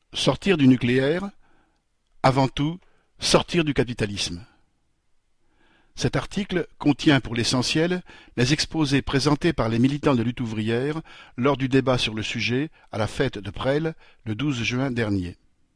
Sortir du nucléaire, avant tout, sortir du capitalisme. Cet article contient pour l'essentiel les exposés présentés par les militants de lutte ouvrière lors du débat sur le sujet à la fête de Presles le 12 juin dernier.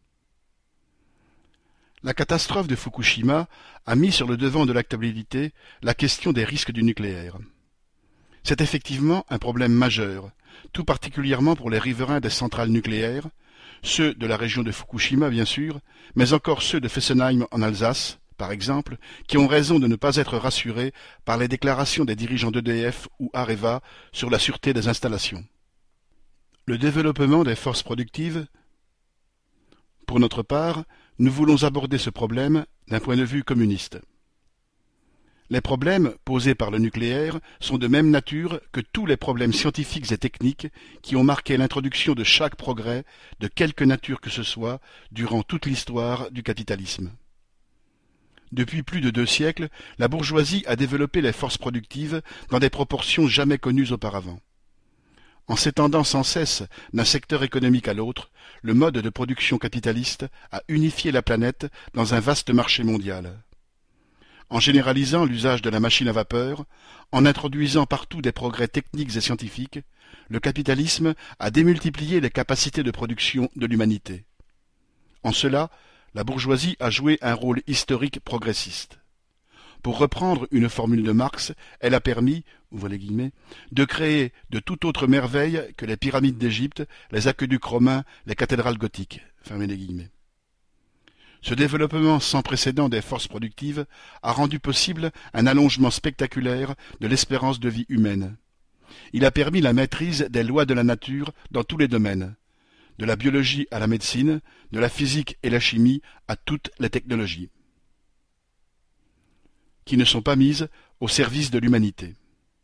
La catastrophe de Fukushima a mis sur le devant de l'actualité la question des risques du nucléaire. C'est effectivement un problème majeur, tout particulièrement pour les riverains des centrales nucléaires, ceux de la région de Fukushima bien sûr, mais encore ceux de Fessenheim en Alsace, par exemple, qui ont raison de ne pas être rassurés par les déclarations des dirigeants d'EDF ou Areva sur la sûreté des installations. Le développement des forces productives. Pour notre part, nous voulons aborder ce problème d'un point de vue communiste. Les problèmes posés par le nucléaire sont de même nature que tous les problèmes scientifiques et techniques qui ont marqué l'introduction de chaque progrès, de quelque nature que ce soit, durant toute l'histoire du capitalisme. Depuis plus de 2 siècles, la bourgeoisie a développé les forces productives dans des proportions jamais connues auparavant. En s'étendant sans cesse d'un secteur économique à l'autre, le mode de production capitaliste a unifié la planète dans un vaste marché mondial. En généralisant l'usage de la machine à vapeur, en introduisant partout des progrès techniques et scientifiques, le capitalisme a démultiplié les capacités de production de l'humanité. En cela, la bourgeoisie a joué un rôle historique progressiste. Pour reprendre une formule de Marx, elle a permis, ouvrez les guillemets, de créer de toute autre merveille que les pyramides d'Égypte, les aqueducs romains, les cathédrales gothiques, fermez les guillemets. Ce développement sans précédent des forces productives a rendu possible un allongement spectaculaire de l'espérance de vie humaine. Il a permis la maîtrise des lois de la nature dans tous les domaines, de la biologie à la médecine, de la physique et la chimie à toutes les technologies, qui ne sont pas mises au service de l'humanité.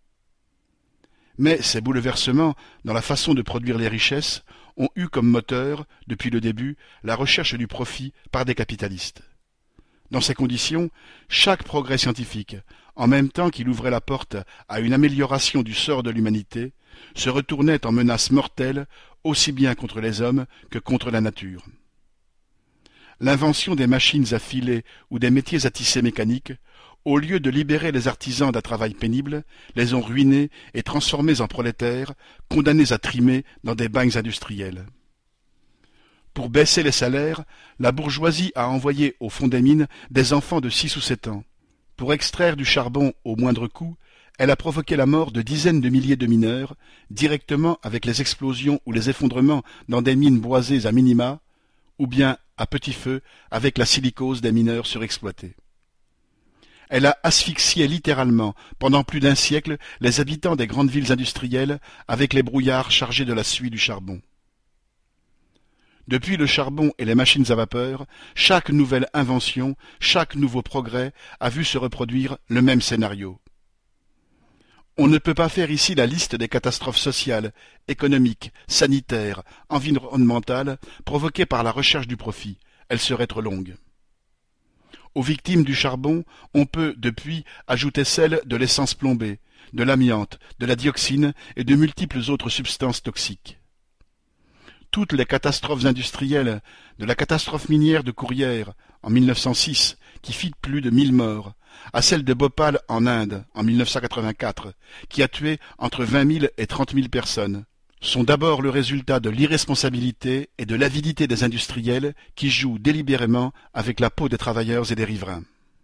Mais ces bouleversements dans la façon de produire les richesses ont eu comme moteur, depuis le début, la recherche du profit par des capitalistes. Dans ces conditions, chaque progrès scientifique, en même temps qu'il ouvrait la porte à une amélioration du sort de l'humanité, se retournait en menace mortelle aussi bien contre les hommes que contre la nature. L'invention des machines à filer ou des métiers à tisser mécaniques, au lieu de libérer les artisans d'un travail pénible, les ont ruinés et transformés en prolétaires, condamnés à trimer dans des bagnes industriels. Pour baisser les salaires, la bourgeoisie a envoyé au fond des mines des enfants de 6 ou 7 ans. Pour extraire du charbon au moindre coût, elle a provoqué la mort de dizaines de milliers de mineurs, directement avec les explosions ou les effondrements dans des mines boisées à minima, ou bien à petit feu avec la silicose des mineurs surexploités. Elle a asphyxié littéralement, pendant plus d'1 siècle, les habitants des grandes villes industrielles avec les brouillards chargés de la suie du charbon. Depuis le charbon et les machines à vapeur, chaque nouvelle invention, chaque nouveau progrès a vu se reproduire le même scénario. On ne peut pas faire ici la liste des catastrophes sociales, économiques, sanitaires, environnementales provoquées par la recherche du profit. Elle serait trop longue. Aux victimes du charbon, on peut, depuis, ajouter celles de l'essence plombée, de l'amiante, de la dioxine et de multiples autres substances toxiques. Toutes les catastrophes industrielles, de la catastrophe minière de Courrières, en 1906, qui fit plus de 1000 morts, à celle de Bhopal en Inde, en 1984, qui a tué entre 20 000 et 30 000 personnes, sont d'abord le résultat de l'irresponsabilité et de l'avidité des industriels qui jouent délibérément avec la peau des travailleurs et des riverains.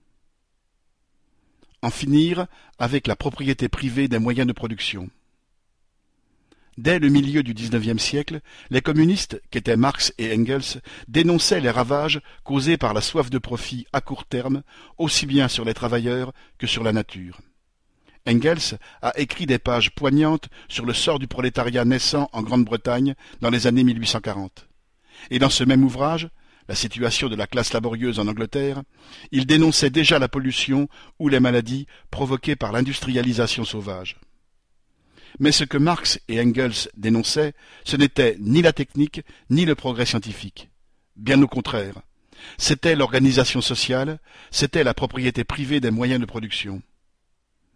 En finir avec la propriété privée des moyens de production. Dès le milieu du XIXe siècle, les communistes, qu'étaient Marx et Engels, dénonçaient les ravages causés par la soif de profit à court terme, aussi bien sur les travailleurs que sur la nature. Engels a écrit des pages poignantes sur le sort du prolétariat naissant en Grande-Bretagne dans les années 1840. Et dans ce même ouvrage, La situation de la classe laborieuse en Angleterre, il dénonçait déjà la pollution ou les maladies provoquées par l'industrialisation sauvage. Mais ce que Marx et Engels dénonçaient, ce n'était ni la technique ni le progrès scientifique. Bien au contraire. C'était l'organisation sociale, c'était la propriété privée des moyens de production.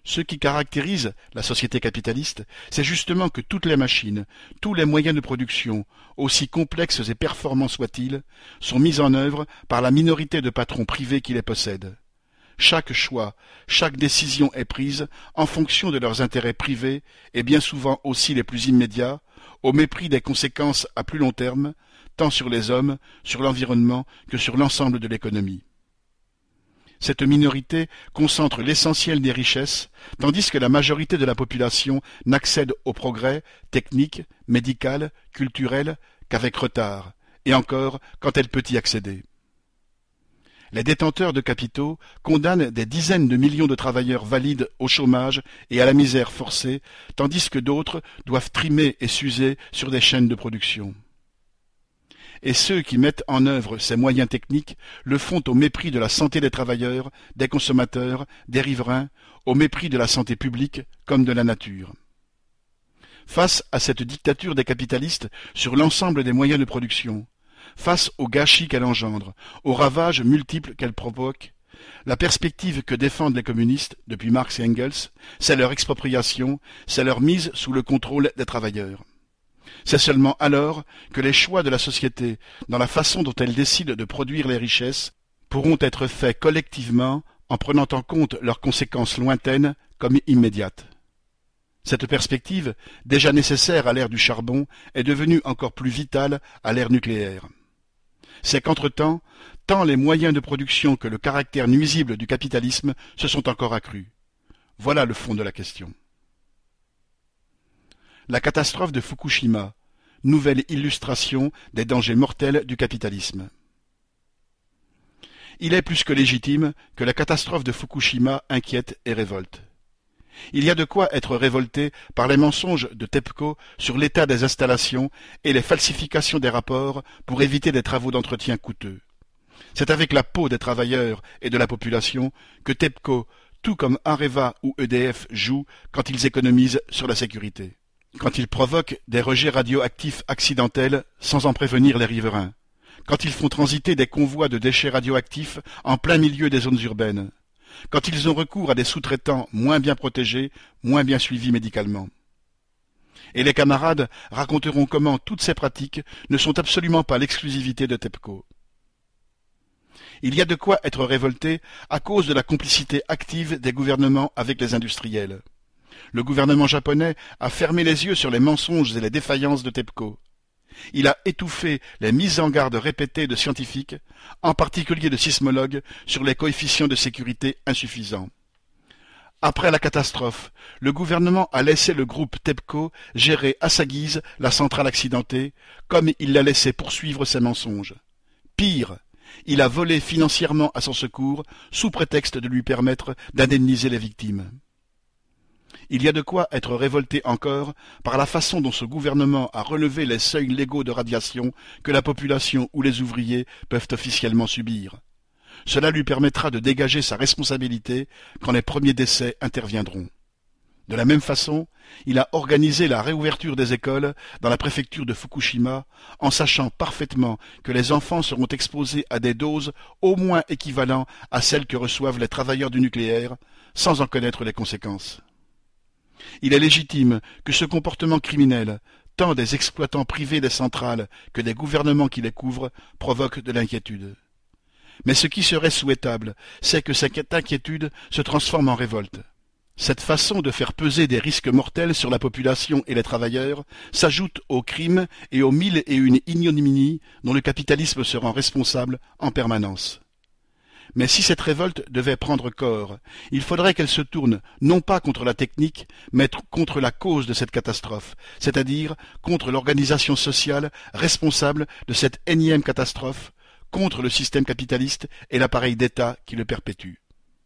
Ce qui caractérise la société capitaliste, c'est justement que toutes les machines, tous les moyens de production, aussi complexes et performants soient-ils, sont mis en œuvre par la minorité de patrons privés qui les possèdent. Chaque choix, chaque décision est prise en fonction de leurs intérêts privés et bien souvent aussi les plus immédiats, au mépris des conséquences à plus long terme, tant sur les hommes, sur l'environnement que sur l'ensemble de l'économie. Cette minorité concentre l'essentiel des richesses, tandis que la majorité de la population n'accède au progrès technique, médical, culturel qu'avec retard, et encore quand elle peut y accéder. Les détenteurs de capitaux condamnent des dizaines de millions de travailleurs valides au chômage et à la misère forcée, tandis que d'autres doivent trimer et s'user sur des chaînes de production. Et ceux qui mettent en œuvre ces moyens techniques le font au mépris de la santé des travailleurs, des consommateurs, des riverains, au mépris de la santé publique comme de la nature. Face à cette dictature des capitalistes sur l'ensemble des moyens de production, face au gâchis qu'elle engendre, aux ravages multiples qu'elle provoque, la perspective que défendent les communistes, depuis Marx et Engels, c'est leur expropriation, c'est leur mise sous le contrôle des travailleurs. C'est seulement alors que les choix de la société, dans la façon dont elle décide de produire les richesses, pourront être faits collectivement en prenant en compte leurs conséquences lointaines comme immédiates. Cette perspective, déjà nécessaire à l'ère du charbon, est devenue encore plus vitale à l'ère nucléaire. C'est qu'entre-temps, tant les moyens de production que le caractère nuisible du capitalisme se sont encore accrus. Voilà le fond de la question. La catastrophe de Fukushima, nouvelle illustration des dangers mortels du capitalisme. Il est plus que légitime que la catastrophe de Fukushima inquiète et révolte. Il y a de quoi être révolté par les mensonges de TEPCO sur l'état des installations et les falsifications des rapports pour éviter des travaux d'entretien coûteux. C'est avec la peau des travailleurs et de la population que TEPCO, tout comme Areva ou EDF, joue quand ils économisent sur la sécurité. Quand ils provoquent des rejets radioactifs accidentels sans en prévenir les riverains, quand ils font transiter des convois de déchets radioactifs en plein milieu des zones urbaines, quand ils ont recours à des sous-traitants moins bien protégés, moins bien suivis médicalement. Et les camarades raconteront comment toutes ces pratiques ne sont absolument pas l'exclusivité de TEPCO. Il y a de quoi être révolté à cause de la complicité active des gouvernements avec les industriels. Le gouvernement japonais a fermé les yeux sur les mensonges et les défaillances de TEPCO. Il a étouffé les mises en garde répétées de scientifiques, en particulier de sismologues, sur les coefficients de sécurité insuffisants. Après la catastrophe, le gouvernement a laissé le groupe TEPCO gérer à sa guise la centrale accidentée, comme il l'a laissé poursuivre ses mensonges. Pire, il a volé financièrement à son secours, sous prétexte de lui permettre d'indemniser les victimes. Il y a de quoi être révolté encore par la façon dont ce gouvernement a relevé les seuils légaux de radiation que la population ou les ouvriers peuvent officiellement subir. Cela lui permettra de dégager sa responsabilité quand les premiers décès interviendront. De la même façon, il a organisé la réouverture des écoles dans la préfecture de Fukushima en sachant parfaitement que les enfants seront exposés à des doses au moins équivalentes à celles que reçoivent les travailleurs du nucléaire, sans en connaître les conséquences. Il est légitime que ce comportement criminel, tant des exploitants privés des centrales que des gouvernements qui les couvrent, provoque de l'inquiétude. Mais ce qui serait souhaitable, c'est que cette inquiétude se transforme en révolte. Cette façon de faire peser des risques mortels sur la population et les travailleurs s'ajoute aux crimes et aux 1001 ignominies dont le capitalisme se rend responsable en permanence. Mais si cette révolte devait prendre corps, il faudrait qu'elle se tourne non pas contre la technique, mais contre la cause de cette catastrophe, c'est-à-dire contre l'organisation sociale responsable de cette énième catastrophe, contre le système capitaliste et l'appareil d'État qui le perpétue.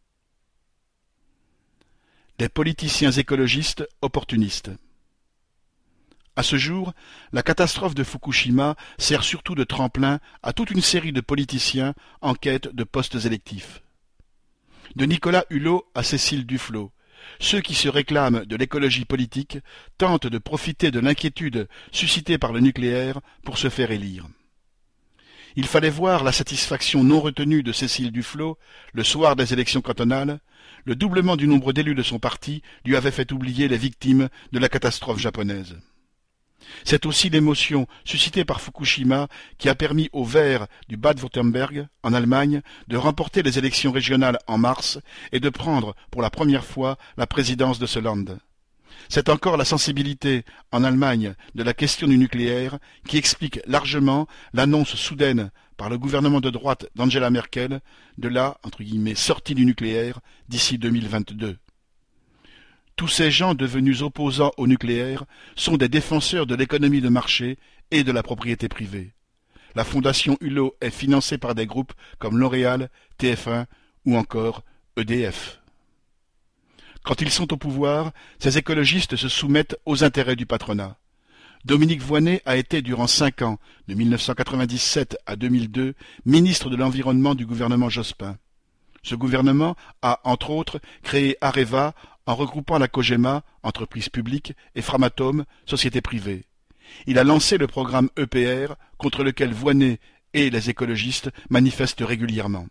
Des politiciens écologistes opportunistes. À ce jour, la catastrophe de Fukushima sert surtout de tremplin à toute une série de politiciens en quête de postes électifs. De Nicolas Hulot à Cécile Duflot, ceux qui se réclament de l'écologie politique tentent de profiter de l'inquiétude suscitée par le nucléaire pour se faire élire. Il fallait voir la satisfaction non retenue de Cécile Duflot, le soir des élections cantonales. Le doublement du nombre d'élus de son parti lui avait fait oublier les victimes de la catastrophe japonaise. C'est aussi l'émotion suscitée par Fukushima qui a permis aux Verts du Bade-Württemberg, en Allemagne, de remporter les élections régionales en mars et de prendre, pour la première fois, la présidence de ce land. C'est encore la sensibilité, en Allemagne, de la question du nucléaire qui explique largement l'annonce soudaine par le gouvernement de droite d'Angela Merkel de la « sortie du nucléaire » d'ici 2022. Tous ces gens devenus opposants au nucléaire sont des défenseurs de l'économie de marché et de la propriété privée. La fondation Hulot est financée par des groupes comme L'Oréal, TF1 ou encore EDF. Quand ils sont au pouvoir, ces écologistes se soumettent aux intérêts du patronat. Dominique Voynet a été durant 5 ans, de 1997 à 2002, ministre de l'Environnement du gouvernement Jospin. Ce gouvernement a, entre autres, créé Areva en regroupant la Cogema, entreprise publique, et Framatome, société privée. Il a lancé le programme EPR, contre lequel Voynet et les écologistes manifestent régulièrement.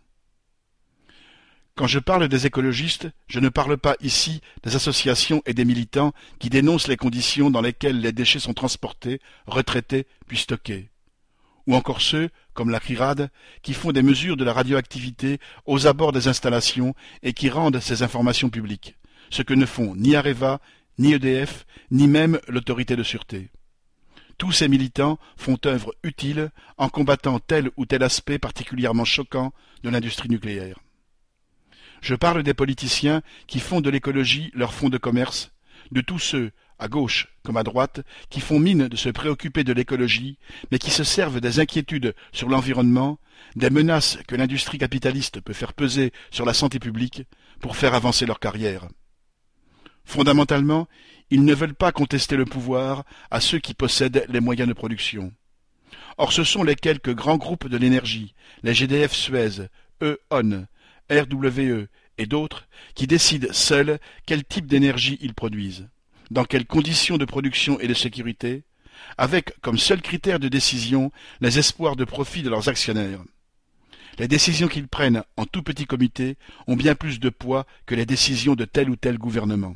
Quand je parle des écologistes, je ne parle pas ici des associations et des militants qui dénoncent les conditions dans lesquelles les déchets sont transportés, retraités puis stockés. Ou encore ceux, comme la CRIRAD, qui font des mesures de la radioactivité aux abords des installations et qui rendent ces informations publiques, ce que ne font ni Areva, ni EDF, ni même l'autorité de sûreté. Tous ces militants font œuvre utile en combattant tel ou tel aspect particulièrement choquant de l'industrie nucléaire. Je parle des politiciens qui font de l'écologie leur fonds de commerce, de tous ceux, à gauche comme à droite, qui font mine de se préoccuper de l'écologie, mais qui se servent des inquiétudes sur l'environnement, des menaces que l'industrie capitaliste peut faire peser sur la santé publique, pour faire avancer leur carrière. Fondamentalement, ils ne veulent pas contester le pouvoir à ceux qui possèdent les moyens de production. Or ce sont les quelques grands groupes de l'énergie, les GDF Suez, E.ON, RWE et d'autres, qui décident seuls quel type d'énergie ils produisent, dans quelles conditions de production et de sécurité, avec comme seul critère de décision les espoirs de profit de leurs actionnaires. Les décisions qu'ils prennent en tout petit comité ont bien plus de poids que les décisions de tel ou tel gouvernement.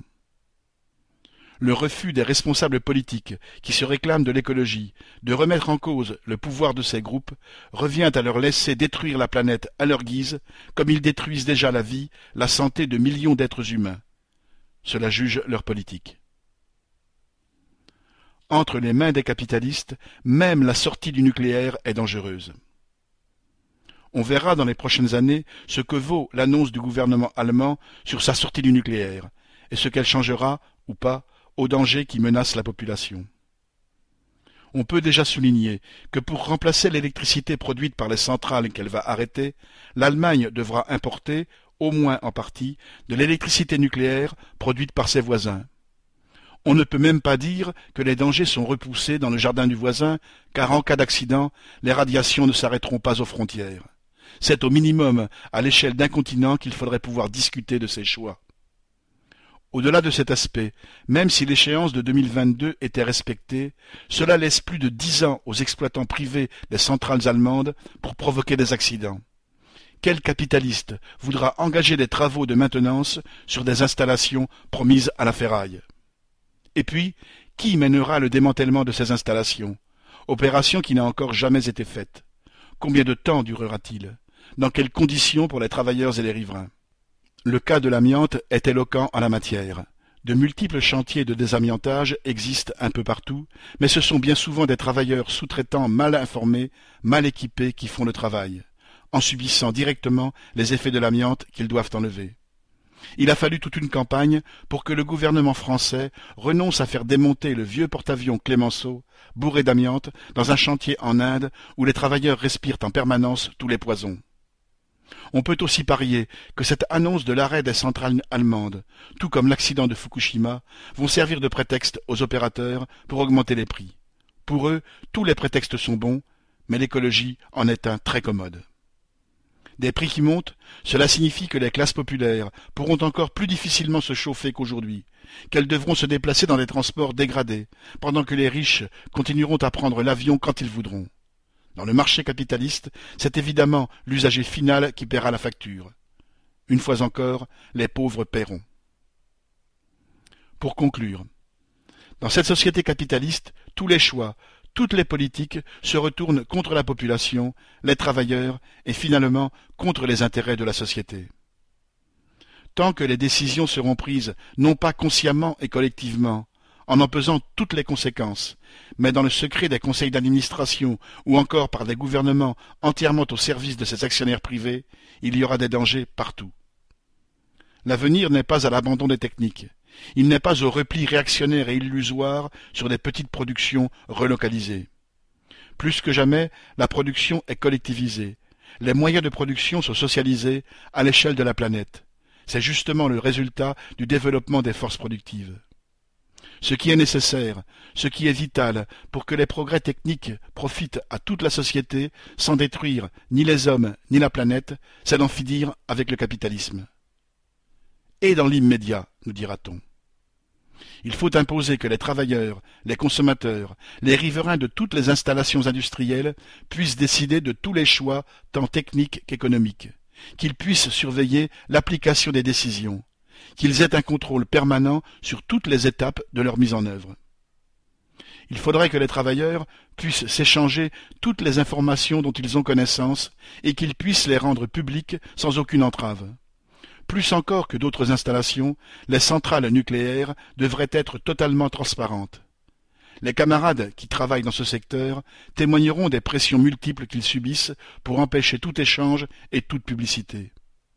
Le refus des responsables politiques qui se réclament de l'écologie de remettre en cause le pouvoir de ces groupes revient à leur laisser détruire la planète à leur guise, comme ils détruisent déjà la vie, la santé de millions d'êtres humains. Cela juge leur politique. Entre les mains des capitalistes, même la sortie du nucléaire est dangereuse. On verra dans les prochaines années ce que vaut l'annonce du gouvernement allemand sur sa sortie du nucléaire, et ce qu'elle changera, ou pas, aux dangers qui menacent la population. On peut déjà souligner que pour remplacer l'électricité produite par les centrales qu'elle va arrêter, l'Allemagne devra importer, au moins en partie, de l'électricité nucléaire produite par ses voisins. On ne peut même pas dire que les dangers sont repoussés dans le jardin du voisin, car en cas d'accident, les radiations ne s'arrêteront pas aux frontières. C'est au minimum à l'échelle d'un continent qu'il faudrait pouvoir discuter de ces choix. Au-delà de cet aspect, même si l'échéance de 2022 était respectée, cela laisse plus de 10 ans aux exploitants privés des centrales allemandes pour provoquer des accidents. Quel capitaliste voudra engager des travaux de maintenance sur des installations promises à la ferraille? Et puis, qui mènera le démantèlement de ces installations? Opération qui n'a encore jamais été faite. Combien de temps durera-t-il? Dans quelles conditions pour les travailleurs et les riverains? Le cas de l'amiante est éloquent en la matière. De multiples chantiers de désamiantage existent un peu partout, mais ce sont bien souvent des travailleurs sous-traitants mal informés, mal équipés qui font le travail, en subissant directement les effets de l'amiante qu'ils doivent enlever. Il a fallu toute une campagne pour que le gouvernement français renonce à faire démonter le vieux porte-avions Clemenceau, bourré d'amiante, dans un chantier en Inde où les travailleurs respirent en permanence tous les poisons. On peut aussi parier que cette annonce de l'arrêt des centrales allemandes, tout comme l'accident de Fukushima, vont servir de prétexte aux opérateurs pour augmenter les prix. Pour eux, tous les prétextes sont bons, mais l'écologie en est un très commode. Des prix qui montent, cela signifie que les classes populaires pourront encore plus difficilement se chauffer qu'aujourd'hui, qu'elles devront se déplacer dans des transports dégradés, pendant que les riches continueront à prendre l'avion quand ils voudront. Dans le marché capitaliste, c'est évidemment l'usager final qui paiera la facture. Une fois encore, les pauvres paieront. Pour conclure, dans cette société capitaliste, tous les choix, toutes les politiques se retournent contre la population, les travailleurs et finalement contre les intérêts de la société. Tant que les décisions seront prises non pas consciemment et collectivement, en pesant toutes les conséquences, mais dans le secret des conseils d'administration ou encore par des gouvernements entièrement au service de ces actionnaires privés, il y aura des dangers partout. L'avenir n'est pas à l'abandon des techniques. Il n'est pas au repli réactionnaire et illusoire sur des petites productions relocalisées. Plus que jamais, la production est collectivisée. Les moyens de production sont socialisés à l'échelle de la planète. C'est justement le résultat du développement des forces productives. Ce qui est nécessaire, ce qui est vital pour que les progrès techniques profitent à toute la société sans détruire ni les hommes ni la planète, c'est d'en finir avec le capitalisme. Et dans l'immédiat, nous dira-t-on. Il faut imposer que les travailleurs, les consommateurs, les riverains de toutes les installations industrielles puissent décider de tous les choix, tant techniques qu'économiques, qu'ils puissent surveiller l'application des décisions, qu'ils aient un contrôle permanent sur toutes les étapes de leur mise en œuvre. Il faudrait que les travailleurs puissent s'échanger toutes les informations dont ils ont connaissance et qu'ils puissent les rendre publiques sans aucune entrave. Plus encore que d'autres installations, les centrales nucléaires devraient être totalement transparentes. Les camarades qui travaillent dans ce secteur témoigneront des pressions multiples qu'ils subissent pour empêcher tout échange et toute publicité.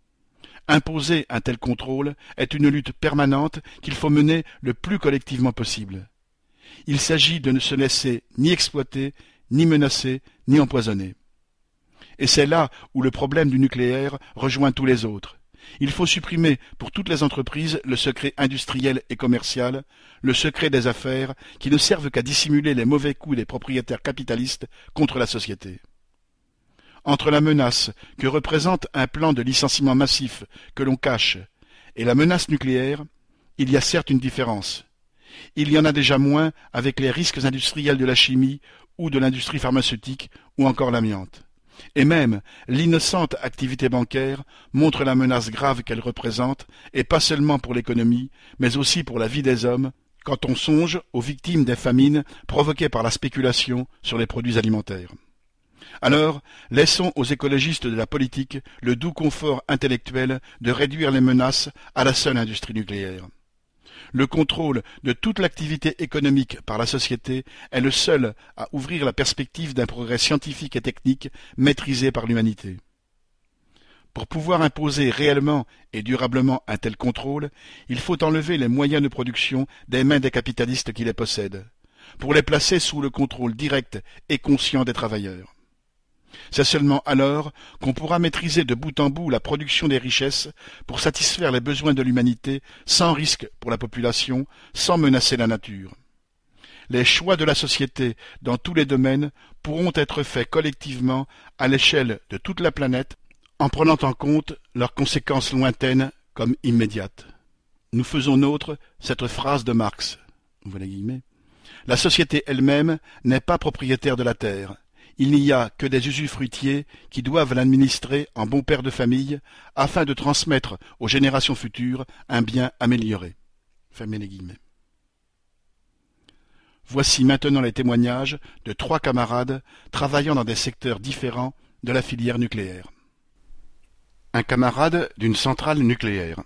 Imposer un tel contrôle est une lutte permanente qu'il faut mener le plus collectivement possible. Il s'agit de ne se laisser ni exploiter, ni menacer, ni empoisonner. Et c'est là où le problème du nucléaire rejoint tous les autres. Il faut supprimer pour toutes les entreprises le secret industriel et commercial, le secret des affaires, qui ne servent qu'à dissimuler les mauvais coups des propriétaires capitalistes contre la société. Entre la menace que représente un plan de licenciement massif que l'on cache et la menace nucléaire, il y a certes une différence. Il y en a déjà moins avec les risques industriels de la chimie ou de l'industrie pharmaceutique ou encore l'amiante. Et même l'innocente activité bancaire montre la menace grave qu'elle représente, et pas seulement pour l'économie, mais aussi pour la vie des hommes, quand on songe aux victimes des famines provoquées par la spéculation sur les produits alimentaires. Alors, laissons aux écologistes de la politique le doux confort intellectuel de réduire les menaces à la seule industrie nucléaire. Le contrôle de toute l'activité économique par la société est le seul à ouvrir la perspective d'un progrès scientifique et technique maîtrisé par l'humanité. Pour pouvoir imposer réellement et durablement un tel contrôle, il faut enlever les moyens de production des mains des capitalistes qui les possèdent, pour les placer sous le contrôle direct et conscient des travailleurs. C'est seulement alors qu'on pourra maîtriser de bout en bout la production des richesses pour satisfaire les besoins de l'humanité sans risque pour la population, sans menacer la nature. Les choix de la société dans tous les domaines pourront être faits collectivement à l'échelle de toute la planète en prenant en compte leurs conséquences lointaines comme immédiates. Nous faisons nôtre cette phrase de Marx. Ouvrez les guillemets. La société elle-même n'est pas propriétaire de la terre. Il n'y a que des usufruitiers qui doivent l'administrer en bons pères de famille afin de transmettre aux générations futures un bien amélioré. Fermez les guillemets. Voici maintenant les témoignages de 3 camarades travaillant dans des secteurs différents de la filière nucléaire. Un camarade d'une centrale nucléaire.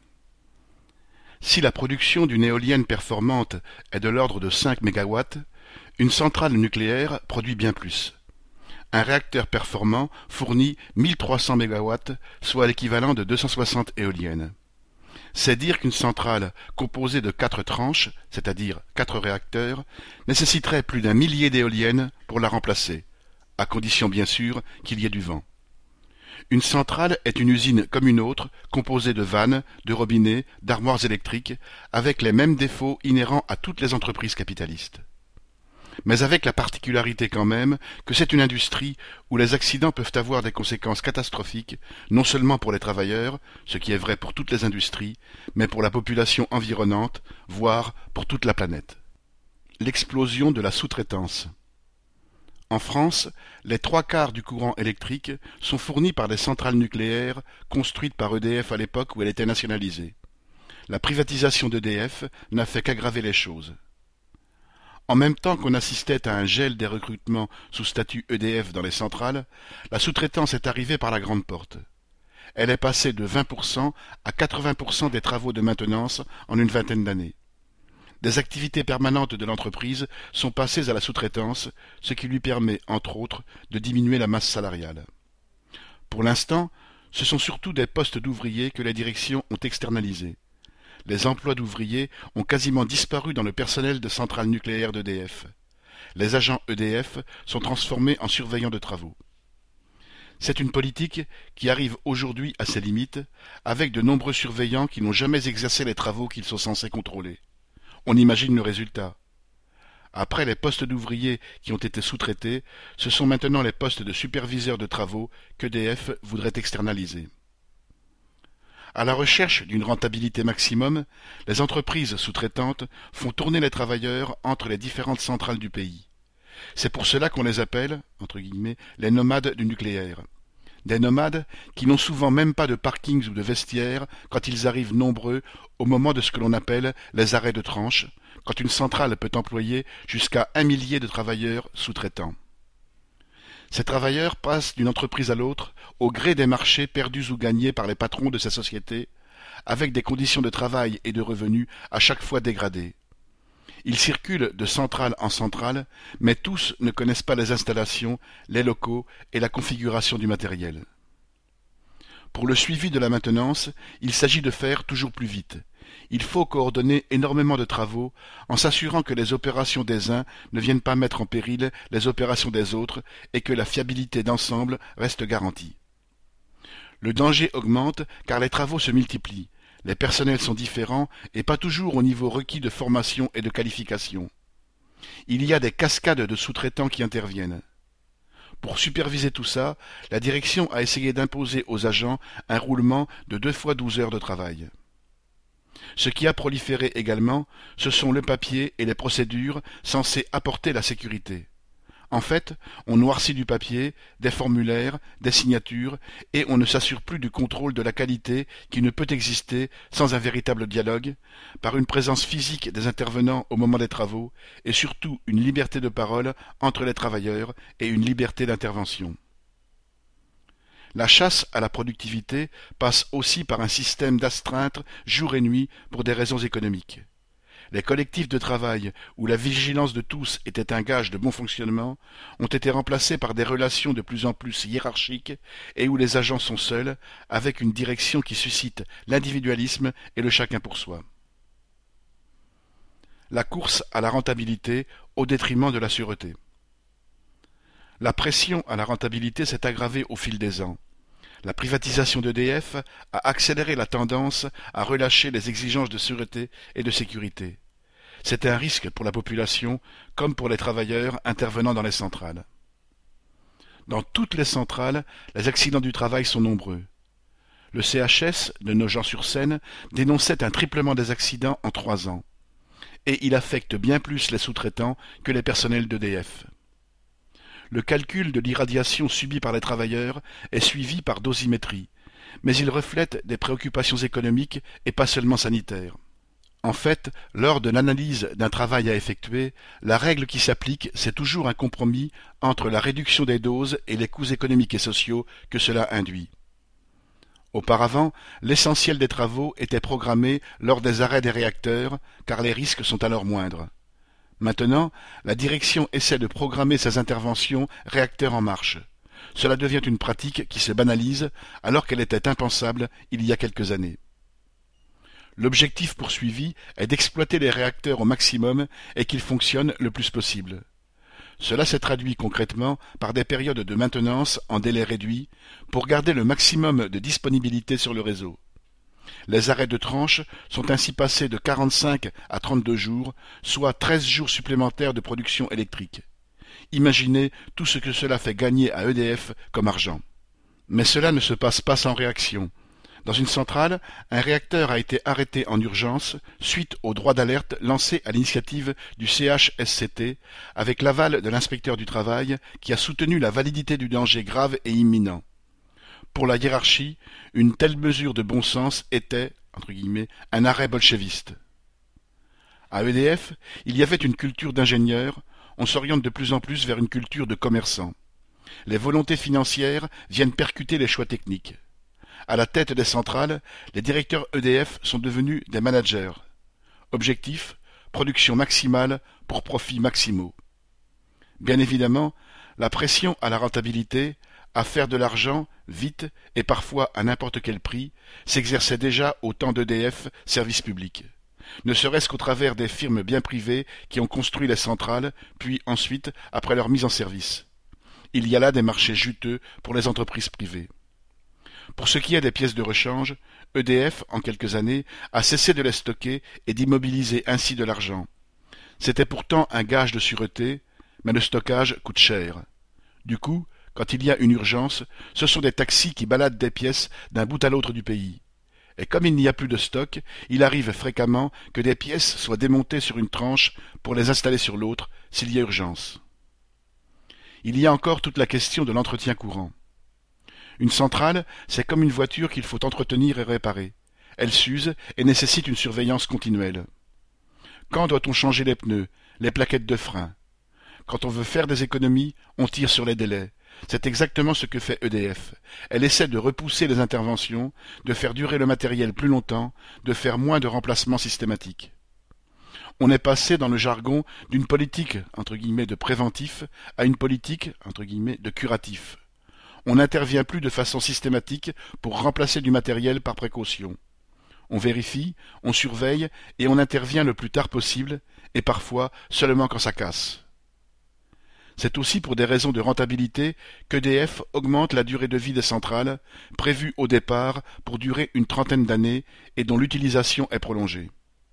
Si la production d'une éolienne performante est de l'ordre de 5 MW, une centrale nucléaire produit bien plus. Un réacteur performant fournit 1300 MW, soit l'équivalent de 260 éoliennes. C'est dire qu'une centrale composée de 4 tranches, c'est-à-dire 4 réacteurs, nécessiterait plus d'1 millier d'éoliennes pour la remplacer, à condition bien sûr qu'il y ait du vent. Une centrale est une usine comme une autre, composée de vannes, de robinets, d'armoires électriques, avec les mêmes défauts inhérents à toutes les entreprises capitalistes. Mais avec la particularité quand même que c'est une industrie où les accidents peuvent avoir des conséquences catastrophiques, non seulement pour les travailleurs, ce qui est vrai pour toutes les industries, mais pour la population environnante, voire pour toute la planète. L'explosion de la sous-traitance. En France, les 3/4 du courant électrique sont fournis par des centrales nucléaires construites par EDF à l'époque où elle était nationalisée. La privatisation d'EDF n'a fait qu'aggraver les choses. En même temps qu'on assistait à un gel des recrutements sous statut EDF dans les centrales, la sous-traitance est arrivée par la grande porte. Elle est passée de 20% à 80% des travaux de maintenance en une vingtaine d'années. Des activités permanentes de l'entreprise sont passées à la sous-traitance, ce qui lui permet, entre autres, de diminuer la masse salariale. Pour l'instant, ce sont surtout des postes d'ouvriers que les directions ont externalisés. Les emplois d'ouvriers ont quasiment disparu dans le personnel de centrales nucléaires d'EDF. Les agents EDF sont transformés en surveillants de travaux. C'est une politique qui arrive aujourd'hui à ses limites, avec de nombreux surveillants qui n'ont jamais exercé les travaux qu'ils sont censés contrôler. On imagine le résultat. Après les postes d'ouvriers qui ont été sous-traités, ce sont maintenant les postes de superviseurs de travaux qu'EDF voudrait externaliser. À la recherche d'une rentabilité maximum, les entreprises sous-traitantes font tourner les travailleurs entre les différentes centrales du pays. C'est pour cela qu'on les appelle, entre guillemets, les nomades du nucléaire. Des nomades qui n'ont souvent même pas de parkings ou de vestiaires quand ils arrivent nombreux au moment de ce que l'on appelle les arrêts de tranche, quand une centrale peut employer jusqu'à 1 millier de travailleurs sous-traitants. Ces travailleurs passent d'une entreprise à l'autre au gré des marchés perdus ou gagnés par les patrons de ces sociétés, avec des conditions de travail et de revenus à chaque fois dégradées. Ils circulent de centrale en centrale, mais tous ne connaissent pas les installations, les locaux et la configuration du matériel. Pour le suivi de la maintenance, il s'agit de faire toujours plus vite. Il faut coordonner énormément de travaux en s'assurant que les opérations des uns ne viennent pas mettre en péril les opérations des autres et que la fiabilité d'ensemble reste garantie. Le danger augmente car les travaux se multiplient. Les personnels sont différents et pas toujours au niveau requis de formation et de qualification. Il y a des cascades de sous-traitants qui interviennent. Pour superviser tout ça, la direction a essayé d'imposer aux agents un roulement de 2 fois 12 heures de travail. Ce qui a proliféré également, ce sont le papier et les procédures censées apporter la sécurité. En fait, on noircit du papier, des formulaires, des signatures, et on ne s'assure plus du contrôle de la qualité qui ne peut exister sans un véritable dialogue, par une présence physique des intervenants au moment des travaux, et surtout une liberté de parole entre les travailleurs et une liberté d'intervention. La chasse à la productivité passe aussi par un système d'astreinte jour et nuit pour des raisons économiques. Les collectifs de travail, où la vigilance de tous était un gage de bon fonctionnement, ont été remplacés par des relations de plus en plus hiérarchiques et où les agents sont seuls, avec une direction qui suscite l'individualisme et le chacun pour soi. La course à la rentabilité au détriment de la sûreté. La pression à la rentabilité s'est aggravée au fil des ans. La privatisation d'EDF a accéléré la tendance à relâcher les exigences de sûreté et de sécurité. C'est un risque pour la population comme pour les travailleurs intervenant dans les centrales. Dans toutes les centrales, les accidents du travail sont nombreux. Le CHS de Nogent-sur-Seine dénonçait un triplement des accidents en 3 ans. Et il affecte bien plus les sous-traitants que les personnels d'EDF. Le calcul de l'irradiation subie par les travailleurs est suivi par dosimétrie, mais il reflète des préoccupations économiques et pas seulement sanitaires. En fait, lors de l'analyse d'un travail à effectuer, la règle qui s'applique, c'est toujours un compromis entre la réduction des doses et les coûts économiques et sociaux que cela induit. Auparavant, l'essentiel des travaux était programmé lors des arrêts des réacteurs, car les risques sont alors moindres. Maintenant, la direction essaie de programmer ses interventions réacteurs en marche. Cela devient une pratique qui se banalise alors qu'elle était impensable il y a quelques années. L'objectif poursuivi est d'exploiter les réacteurs au maximum et qu'ils fonctionnent le plus possible. Cela s'est traduit concrètement par des périodes de maintenance en délai réduit pour garder le maximum de disponibilité sur le réseau. Les arrêts de tranche sont ainsi passés de 45 à 32 jours, soit 13 jours supplémentaires de production électrique. Imaginez tout ce que cela fait gagner à EDF comme argent. Mais cela ne se passe pas sans réaction. Dans une centrale, un réacteur a été arrêté en urgence suite au droit d'alerte lancé à l'initiative du CHSCT avec l'aval de l'inspecteur du travail qui a soutenu la validité du danger grave et imminent. Pour la hiérarchie, une telle mesure de bon sens était, entre guillemets, un arrêt bolchéviste. À EDF, il y avait une culture d'ingénieurs, on s'oriente de plus en plus vers une culture de commerçants. Les volontés financières viennent percuter les choix techniques. À la tête des centrales, les directeurs EDF sont devenus des managers. Objectif, production maximale pour profits maximaux. Bien évidemment, la pression à la rentabilité, à faire de l'argent, vite et parfois à n'importe quel prix, s'exerçait déjà au temps d'EDF Service Public. Ne serait-ce qu'au travers des firmes bien privées qui ont construit les centrales, puis ensuite après leur mise en service. Il y a là des marchés juteux pour les entreprises privées. Pour ce qui est des pièces de rechange, EDF, en quelques années, a cessé de les stocker et d'immobiliser ainsi de l'argent. C'était pourtant un gage de sûreté, mais le stockage coûte cher. Du coup, quand il y a une urgence, ce sont des taxis qui baladent des pièces d'un bout à l'autre du pays. Et comme il n'y a plus de stock, il arrive fréquemment que des pièces soient démontées sur une tranche pour les installer sur l'autre s'il y a urgence. Il y a encore toute la question de l'entretien courant. Une centrale, c'est comme une voiture qu'il faut entretenir et réparer. Elle s'use et nécessite une surveillance continuelle. Quand doit-on changer les pneus, les plaquettes de frein? Quand on veut faire des économies, on tire sur les délais. C'est exactement ce que fait EDF. Elle essaie de repousser les interventions, de faire durer le matériel plus longtemps, de faire moins de remplacements systématiques. On est passé dans le jargon d'une politique entre guillemets de préventif à une politique entre guillemets de curatif. On n'intervient plus de façon systématique pour remplacer du matériel par précaution. On vérifie, on surveille et on intervient le plus tard possible, et parfois seulement quand ça casse. C'est aussi pour des raisons de rentabilité qu'EDF augmente la durée de vie des centrales, prévue au départ pour durer une trentaine d'années et dont l'utilisation est prolongée.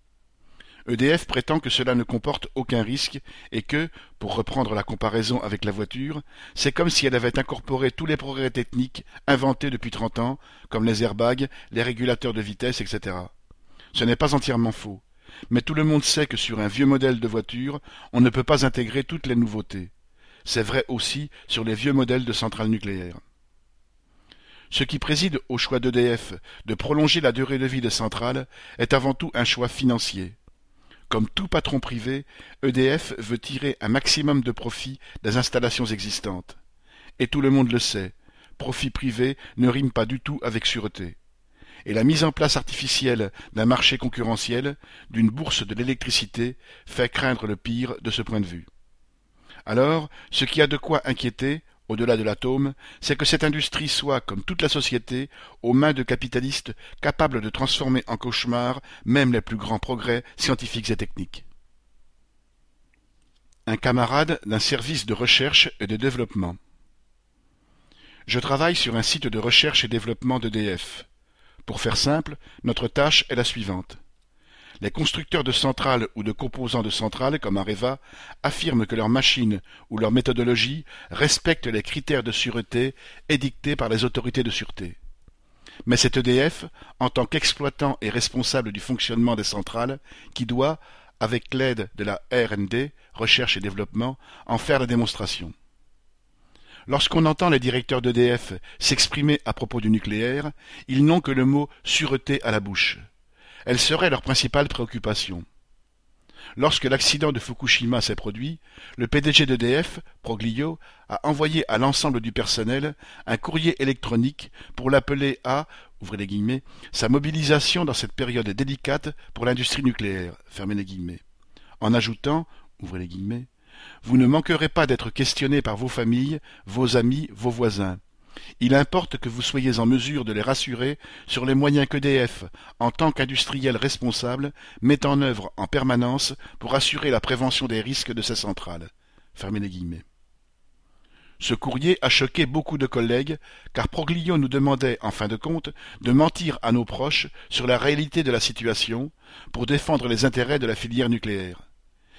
EDF prétend que cela ne comporte aucun risque et que, pour reprendre la comparaison avec la voiture, c'est comme si elle avait incorporé tous les progrès techniques inventés depuis 30 ans, comme les airbags, les régulateurs de vitesse, etc. Ce n'est pas entièrement faux, mais tout le monde sait que sur un vieux modèle de voiture, on ne peut pas intégrer toutes les nouveautés. C'est vrai aussi sur les vieux modèles de centrales nucléaires. Ce qui préside au choix d'EDF de prolonger la durée de vie des centrales est avant tout un choix financier. Comme tout patron privé, EDF veut tirer un maximum de profit des installations existantes. Et tout le monde le sait, profit privé ne rime pas du tout avec sûreté. Et la mise en place artificielle d'un marché concurrentiel, d'une bourse de l'électricité, fait craindre le pire de ce point de vue. Alors, ce qui a de quoi inquiéter, au-delà de l'atome, c'est que cette industrie soit, comme toute la société, aux mains de capitalistes capables de transformer en cauchemar même les plus grands progrès scientifiques et techniques. Un camarade d'un service de recherche et de développement. Je travaille sur un site de recherche et développement d'EDF. Pour faire simple, notre tâche est la suivante. Les constructeurs de centrales ou de composants de centrales, comme Areva, affirment que leurs machines ou leur méthodologie respectent les critères de sûreté édictés par les autorités de sûreté. Mais c'est EDF, en tant qu'exploitant et responsable du fonctionnement des centrales, qui doit, avec l'aide de la R&D, recherche et développement, en faire la démonstration. Lorsqu'on entend les directeurs d'EDF s'exprimer à propos du nucléaire, ils n'ont que le mot sûreté à la bouche. Elle serait leur principale préoccupation. Lorsque l'accident de Fukushima s'est produit, le PDG d'EDF, Proglio, a envoyé à l'ensemble du personnel un courrier électronique pour l'appeler à, ouvrez les guillemets, sa mobilisation dans cette période délicate pour l'industrie nucléaire, fermez les guillemets, en ajoutant, ouvrez les guillemets, vous ne manquerez pas d'être questionné par vos familles, vos amis, vos voisins. Il importe que vous soyez en mesure de les rassurer sur les moyens qu'EDF, en tant qu'industriel responsable, met en œuvre en permanence pour assurer la prévention des risques de ces centrales. Fermez les guillemets. Ce courrier a choqué beaucoup de collègues, car Proglio nous demandait, en fin de compte, de mentir à nos proches sur la réalité de la situation pour défendre les intérêts de la filière nucléaire.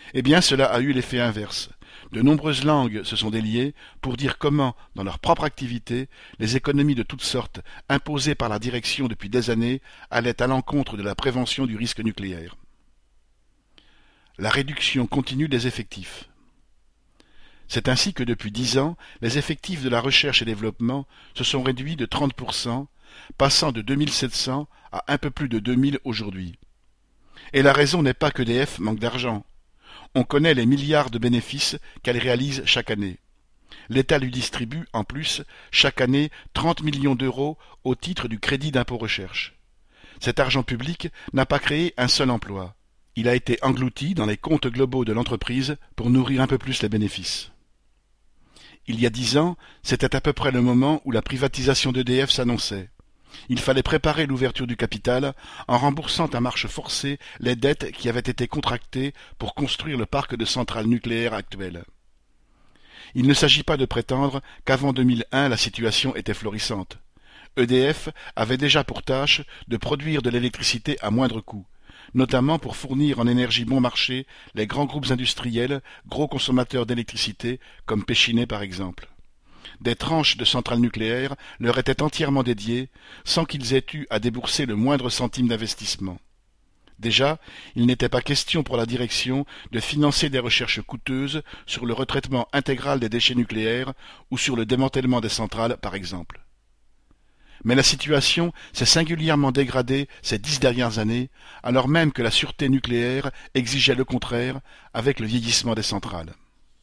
Eh bien, cela a eu l'effet inverse. De nombreuses langues se sont déliées pour dire comment, dans leur propre activité, les économies de toutes sortes, imposées par la direction depuis des années, allaient à l'encontre de la prévention du risque nucléaire. La réduction continue des effectifs. C'est ainsi que depuis 10 ans, les effectifs de la recherche et développement se sont réduits de 30%, passant de 2700 à un peu plus de 2000 aujourd'hui. Et la raison n'est pas qu'EDF manque d'argent. On connaît les milliards de bénéfices qu'elle réalise chaque année. L'État lui distribue, en plus, chaque année 30 millions d'euros au titre du crédit d'impôt recherche. Cet argent public n'a pas créé un seul emploi. Il a été englouti dans les comptes globaux de l'entreprise pour nourrir un peu plus les bénéfices. Il y a 10 ans, c'était à peu près le moment où la privatisation d'EDF s'annonçait. Il fallait préparer l'ouverture du capital en remboursant à marche forcée les dettes qui avaient été contractées pour construire le parc de centrales nucléaires actuel. Il ne s'agit pas de prétendre qu'avant 2001 la situation était florissante. EDF avait déjà pour tâche de produire de l'électricité à moindre coût, notamment pour fournir en énergie bon marché les grands groupes industriels, gros consommateurs d'électricité, comme Péchinet par exemple. Des tranches de centrales nucléaires leur étaient entièrement dédiées, sans qu'ils aient eu à débourser le moindre centime d'investissement. Déjà, il n'était pas question pour la direction de financer des recherches coûteuses sur le retraitement intégral des déchets nucléaires ou sur le démantèlement des centrales, par exemple. Mais la situation s'est singulièrement dégradée ces 10 dernières années, alors même que la sûreté nucléaire exigeait le contraire avec le vieillissement des centrales.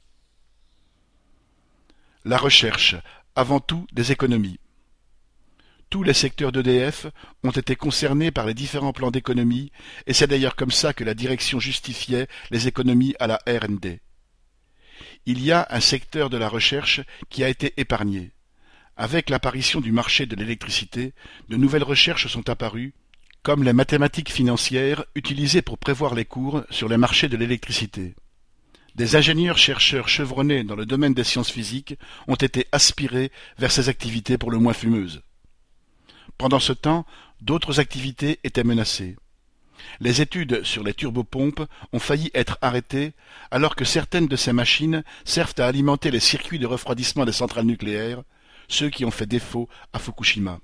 La recherche, avant tout des économies. Tous les secteurs d'EDF ont été concernés par les différents plans d'économie, et c'est d'ailleurs comme ça que la direction justifiait les économies à la R&D. Il y a un secteur de la recherche qui a été épargné. Avec l'apparition du marché de l'électricité, de nouvelles recherches sont apparues, comme les mathématiques financières utilisées pour prévoir les cours sur les marchés de l'électricité. Des ingénieurs-chercheurs chevronnés dans le domaine des sciences physiques ont été aspirés vers ces activités pour le moins fumeuses. Pendant ce temps, d'autres activités étaient menacées. Les études sur les turbopompes ont failli être arrêtées alors que certaines de ces machines servent à alimenter les circuits de refroidissement des centrales nucléaires, ceux qui ont fait défaut à Fukushima.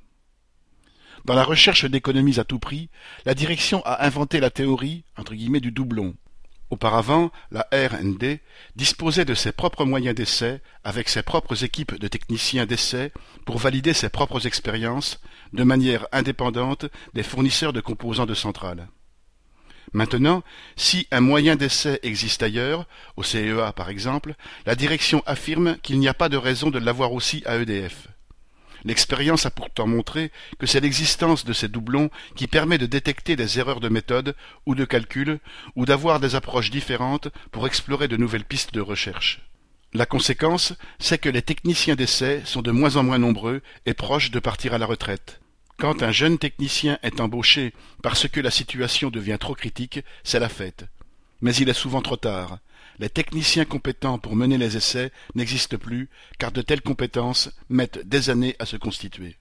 Dans la recherche d'économies à tout prix, la direction a inventé la théorie entre guillemets du doublon. Auparavant, la R&D disposait de ses propres moyens d'essai, avec ses propres équipes de techniciens d'essai, pour valider ses propres expériences, de manière indépendante des fournisseurs de composants de centrales. Maintenant, si un moyen d'essai existe ailleurs, au CEA par exemple, la direction affirme qu'il n'y a pas de raison de l'avoir aussi à EDF. L'expérience a pourtant montré que c'est l'existence de ces doublons qui permet de détecter des erreurs de méthode ou de calcul, ou d'avoir des approches différentes pour explorer de nouvelles pistes de recherche. La conséquence, c'est que les techniciens d'essai sont de moins en moins nombreux et proches de partir à la retraite. Quand un jeune technicien est embauché parce que la situation devient trop critique, c'est la fête. Mais il est souvent trop tard. Les techniciens compétents pour mener les essais n'existent plus, car de telles compétences mettent des années à se constituer.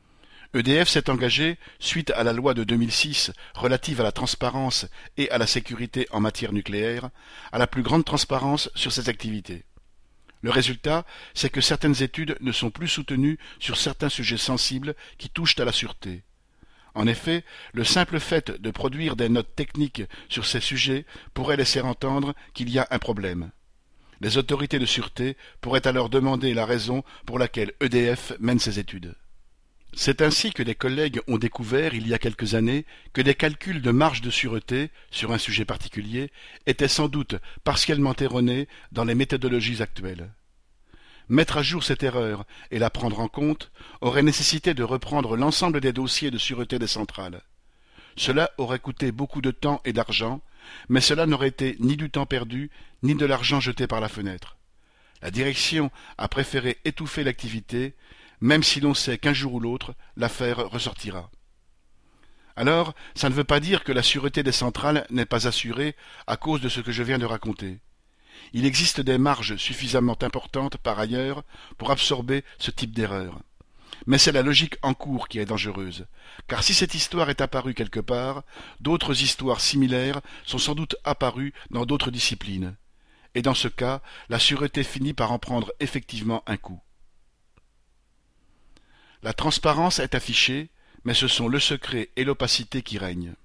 EDF s'est engagé, suite à la loi de 2006 relative à la transparence et à la sécurité en matière nucléaire, à la plus grande transparence sur ses activités. Le résultat, c'est que certaines études ne sont plus soutenues sur certains sujets sensibles qui touchent à la sûreté. En effet, le simple fait de produire des notes techniques sur ces sujets pourrait laisser entendre qu'il y a un problème. Les autorités de sûreté pourraient alors demander la raison pour laquelle EDF mène ses études. C'est ainsi que des collègues ont découvert, il y a quelques années, que des calculs de marge de sûreté, sur un sujet particulier, étaient sans doute partiellement erronés dans les méthodologies actuelles. Mettre à jour cette erreur et la prendre en compte aurait nécessité de reprendre l'ensemble des dossiers de sûreté des centrales. Cela aurait coûté beaucoup de temps et d'argent, mais cela n'aurait été ni du temps perdu, ni de l'argent jeté par la fenêtre. La direction a préféré étouffer l'activité, même si l'on sait qu'un jour ou l'autre, l'affaire ressortira. Alors, ça ne veut pas dire que la sûreté des centrales n'est pas assurée à cause de ce que je viens de raconter. Il existe des marges suffisamment importantes par ailleurs pour absorber ce type d'erreur. Mais c'est la logique en cours qui est dangereuse, car si cette histoire est apparue quelque part, d'autres histoires similaires sont sans doute apparues dans d'autres disciplines. Et dans ce cas, la sûreté finit par en prendre effectivement un coup. La transparence est affichée, mais ce sont le secret et l'opacité qui règnent.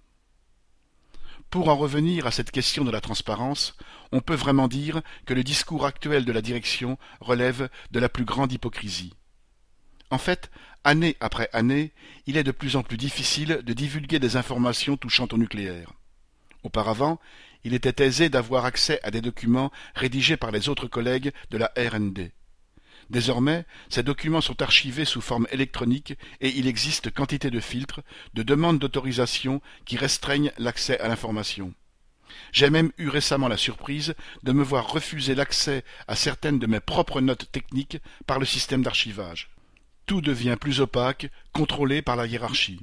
Pour en revenir à cette question de la transparence, on peut vraiment dire que le discours actuel de la direction relève de la plus grande hypocrisie. En fait, année après année, il est de plus en plus difficile de divulguer des informations touchant au nucléaire. Auparavant, il était aisé d'avoir accès à des documents rédigés par les autres collègues de la R&D. Désormais, ces documents sont archivés sous forme électronique et il existe quantité de filtres, de demandes d'autorisation qui restreignent l'accès à l'information. J'ai même eu récemment la surprise de me voir refuser l'accès à certaines de mes propres notes techniques par le système d'archivage. Tout devient plus opaque, contrôlé par la hiérarchie.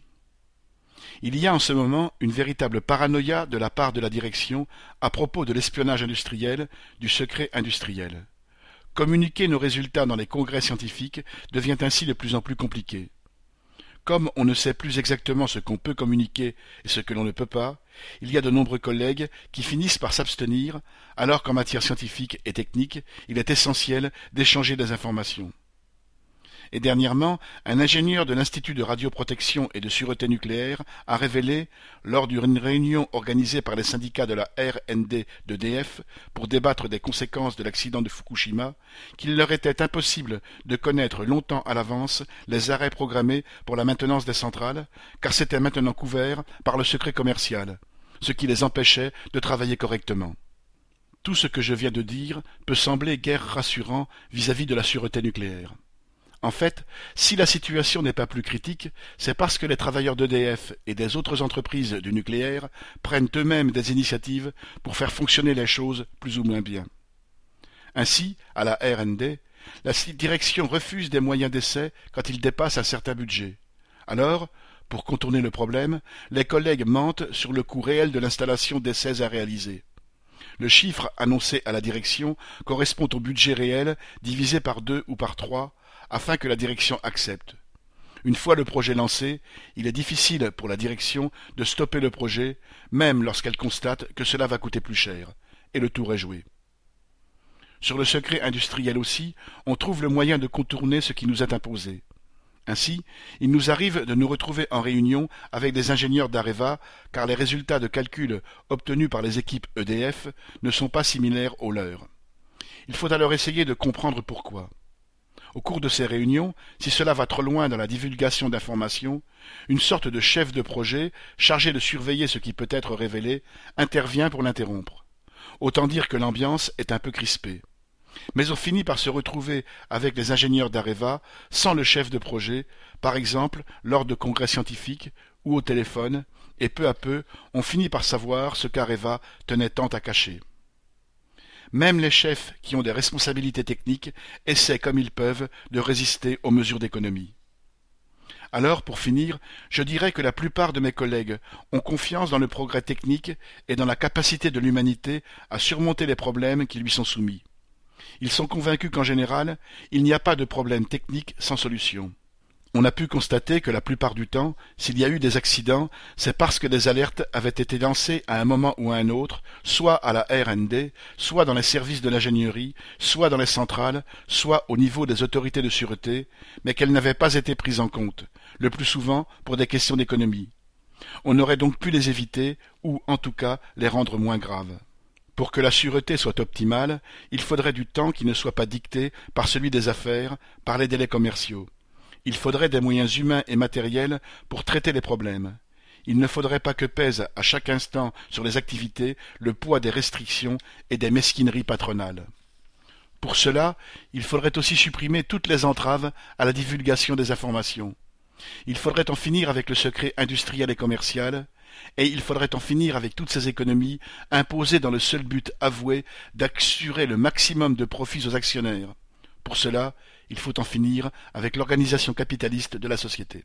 Il y a en ce moment une véritable paranoïa de la part de la direction à propos de l'espionnage industriel, du secret industriel. Communiquer nos résultats dans les congrès scientifiques devient ainsi de plus en plus compliqué. Comme on ne sait plus exactement ce qu'on peut communiquer et ce que l'on ne peut pas, il y a de nombreux collègues qui finissent par s'abstenir, alors qu'en matière scientifique et technique, il est essentiel d'échanger des informations. Et dernièrement, un ingénieur de l'Institut de radioprotection et de sûreté nucléaire a révélé, lors d'une réunion organisée par les syndicats de la R&D d'EDF pour débattre des conséquences de l'accident de Fukushima, qu'il leur était impossible de connaître longtemps à l'avance les arrêts programmés pour la maintenance des centrales, car c'était maintenant couvert par le secret commercial, ce qui les empêchait de travailler correctement. Tout ce que je viens de dire peut sembler guère rassurant vis-à-vis de la sûreté nucléaire. En fait, si la situation n'est pas plus critique, c'est parce que les travailleurs d'EDF et des autres entreprises du nucléaire prennent eux-mêmes des initiatives pour faire fonctionner les choses plus ou moins bien. Ainsi, à la R&D, la direction refuse des moyens d'essai quand ils dépassent un certain budget. Alors, pour contourner le problème, les collègues mentent sur le coût réel de l'installation d'essais à réaliser. Le chiffre annoncé à la direction correspond au budget réel divisé par 2 ou par 3, afin que la direction accepte. Une fois le projet lancé, il est difficile pour la direction de stopper le projet, même lorsqu'elle constate que cela va coûter plus cher, et le tour est joué. Sur le secret industriel aussi, on trouve le moyen de contourner ce qui nous est imposé. Ainsi, il nous arrive de nous retrouver en réunion avec des ingénieurs d'Areva, car les résultats de calcul obtenus par les équipes EDF ne sont pas similaires aux leurs. Il faut alors essayer de comprendre pourquoi. Au cours de ces réunions, si cela va trop loin dans la divulgation d'informations, une sorte de chef de projet, chargé de surveiller ce qui peut être révélé, intervient pour l'interrompre. Autant dire que l'ambiance est un peu crispée. Mais on finit par se retrouver avec les ingénieurs d'Areva, sans le chef de projet, par exemple lors de congrès scientifiques ou au téléphone, et peu à peu, on finit par savoir ce qu'Areva tenait tant à cacher. Même les chefs qui ont des responsabilités techniques essaient comme ils peuvent de résister aux mesures d'économie. Alors, pour finir, je dirais que la plupart de mes collègues ont confiance dans le progrès technique et dans la capacité de l'humanité à surmonter les problèmes qui lui sont soumis. Ils sont convaincus qu'en général, il n'y a pas de problème technique sans solution. On a pu constater que la plupart du temps, s'il y a eu des accidents, c'est parce que des alertes avaient été lancées à un moment ou à un autre, soit à la R&D, soit dans les services de l'ingénierie, soit dans les centrales, soit au niveau des autorités de sûreté, mais qu'elles n'avaient pas été prises en compte, le plus souvent pour des questions d'économie. On aurait donc pu les éviter, ou en tout cas les rendre moins graves. Pour que la sûreté soit optimale, il faudrait du temps qui ne soit pas dicté par celui des affaires, par les délais commerciaux. Il faudrait des moyens humains et matériels pour traiter les problèmes. Il ne faudrait pas que pèse à chaque instant sur les activités le poids des restrictions et des mesquineries patronales. Pour cela, il faudrait aussi supprimer toutes les entraves à la divulgation des informations. Il faudrait en finir avec le secret industriel et commercial, et il faudrait en finir avec toutes ces économies imposées dans le seul but avoué d'assurer le maximum de profits aux actionnaires. Pour cela, il faut en finir avec l'organisation capitaliste de la société.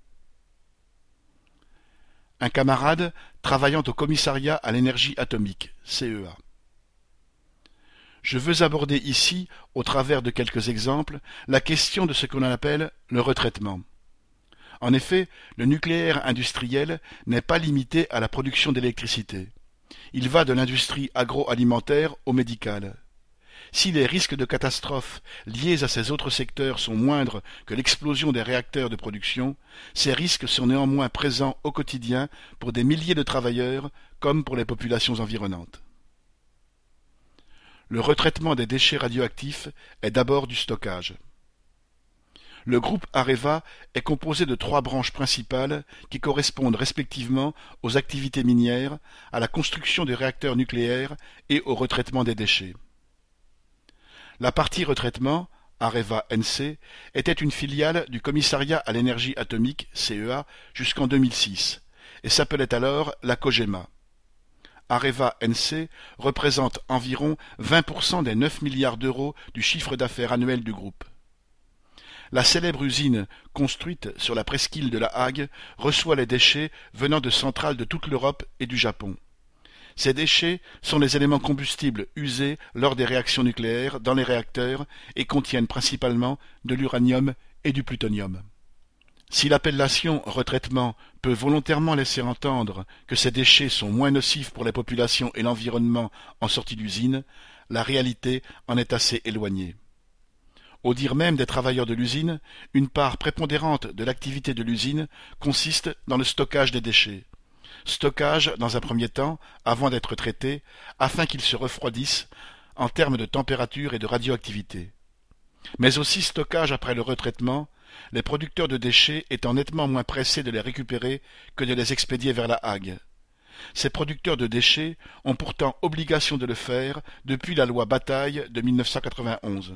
Un camarade travaillant au commissariat à l'énergie atomique, CEA. Je veux aborder ici, au travers de quelques exemples, la question de ce que l'on appelle le retraitement. En effet, le nucléaire industriel n'est pas limité à la production d'électricité. Il va de l'industrie agroalimentaire au médical. Si les risques de catastrophes liés à ces autres secteurs sont moindres que l'explosion des réacteurs de production, ces risques sont néanmoins présents au quotidien pour des milliers de travailleurs comme pour les populations environnantes. Le retraitement des déchets radioactifs est d'abord du stockage. Le groupe Areva est composé de 3 branches principales qui correspondent respectivement aux activités minières, à la construction des réacteurs nucléaires et au retraitement des déchets. La partie retraitement, Areva NC, était une filiale du Commissariat à l'énergie atomique, CEA, jusqu'en 2006, et s'appelait alors la COGEMA. Areva NC représente environ 20% des 9 milliards d'euros du chiffre d'affaires annuel du groupe. La célèbre usine, construite sur la presqu'île de La Hague, reçoit les déchets venant de centrales de toute l'Europe et du Japon. Ces déchets sont les éléments combustibles usés lors des réactions nucléaires dans les réacteurs et contiennent principalement de l'uranium et du plutonium. Si l'appellation retraitement peut volontairement laisser entendre que ces déchets sont moins nocifs pour les populations et l'environnement en sortie d'usine, la réalité en est assez éloignée. Au dire même des travailleurs de l'usine, une part prépondérante de l'activité de l'usine consiste dans le stockage des déchets. Stockage dans un premier temps, avant d'être traités, afin qu'ils se refroidissent en termes de température et de radioactivité. Mais aussi stockage après le retraitement, les producteurs de déchets étant nettement moins pressés de les récupérer que de les expédier vers La Hague. Ces producteurs de déchets ont pourtant obligation de le faire depuis la loi Bataille de 1991.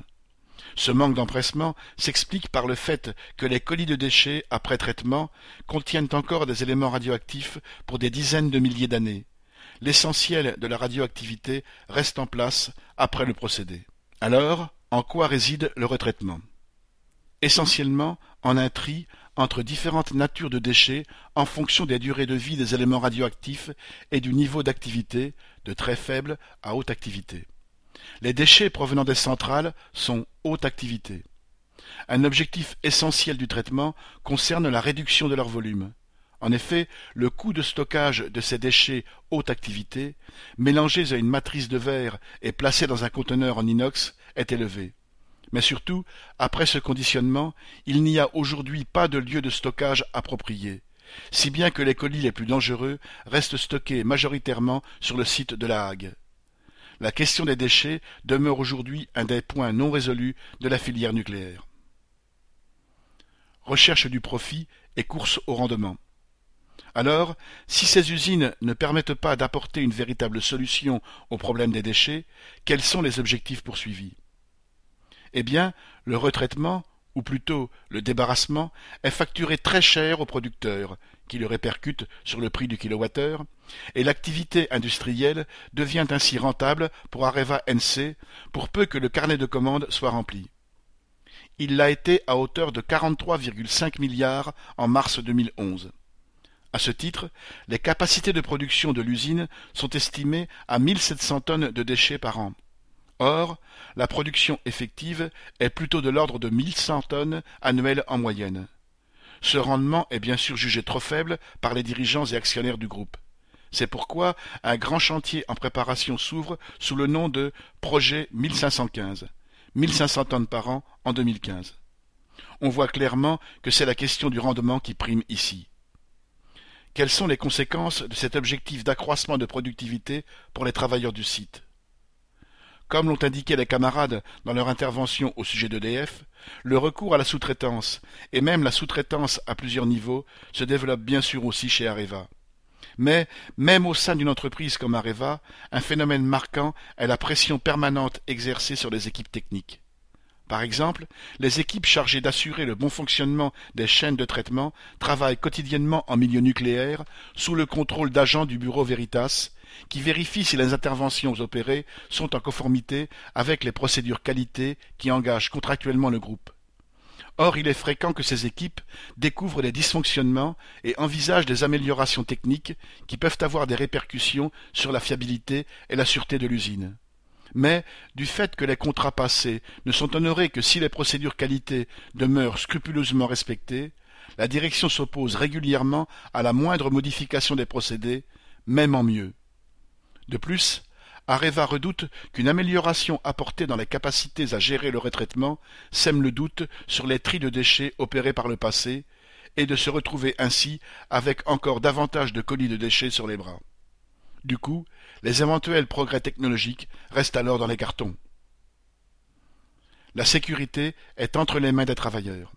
Ce manque d'empressement s'explique par le fait que les colis de déchets, après traitement, contiennent encore des éléments radioactifs pour des dizaines de milliers d'années. L'essentiel de la radioactivité reste en place après le procédé. Alors, en quoi réside le retraitement? Essentiellement en un tri entre différentes natures de déchets en fonction des durées de vie des éléments radioactifs et du niveau d'activité, de très faible à haute activité. Les déchets provenant des centrales sont haute activité. Un objectif essentiel du traitement concerne la réduction de leur volume. En effet, le coût de stockage de ces déchets haute activité, mélangés à une matrice de verre et placés dans un conteneur en inox, est élevé. Mais surtout, après ce conditionnement, il n'y a aujourd'hui pas de lieu de stockage approprié, si bien que les colis les plus dangereux restent stockés majoritairement sur le site de La Hague. La question des déchets demeure aujourd'hui un des points non résolus de la filière nucléaire. Recherche du profit et course au rendement. Alors, si ces usines ne permettent pas d'apporter une véritable solution au problème des déchets, quels sont les objectifs poursuivis? Eh bien, le retraitement, ou plutôt le débarrassement, est facturé très cher aux producteurs, qui le répercutent sur le prix du kilowattheure, et l'activité industrielle devient ainsi rentable pour Areva NC, pour peu que le carnet de commandes soit rempli. Il l'a été à hauteur de 43,5 milliards en mars 2011. À ce titre, les capacités de production de l'usine sont estimées à 1700 tonnes de déchets par an. Or, la production effective est plutôt de l'ordre de 1100 tonnes annuelles en moyenne. Ce rendement est bien sûr jugé trop faible par les dirigeants et actionnaires du groupe. C'est pourquoi un grand chantier en préparation s'ouvre sous le nom de Projet 1515, 1500 tonnes par an en 2015. On voit clairement que c'est la question du rendement qui prime ici. Quelles sont les conséquences de cet objectif d'accroissement de productivité pour les travailleurs du site? Comme l'ont indiqué les camarades dans leur intervention au sujet d'EDF, le recours à la sous-traitance, et même la sous-traitance à plusieurs niveaux, se développe bien sûr aussi chez Areva. Mais, même au sein d'une entreprise comme Areva, un phénomène marquant est la pression permanente exercée sur les équipes techniques. Par exemple, les équipes chargées d'assurer le bon fonctionnement des chaînes de traitement travaillent quotidiennement en milieu nucléaire, sous le contrôle d'agents du bureau Veritas, qui vérifient si les interventions opérées sont en conformité avec les procédures qualité qui engagent contractuellement le groupe. Or, il est fréquent que ces équipes découvrent des dysfonctionnements et envisagent des améliorations techniques qui peuvent avoir des répercussions sur la fiabilité et la sûreté de l'usine. Mais, du fait que les contrats passés ne sont honorés que si les procédures qualité demeurent scrupuleusement respectées, la direction s'oppose régulièrement à la moindre modification des procédés, même en mieux. De plus, Areva redoute qu'une amélioration apportée dans les capacités à gérer le retraitement sème le doute sur les tris de déchets opérés par le passé, et de se retrouver ainsi avec encore davantage de colis de déchets sur les bras. Du coup, les éventuels progrès technologiques restent alors dans les cartons. La sécurité est entre les mains des travailleurs.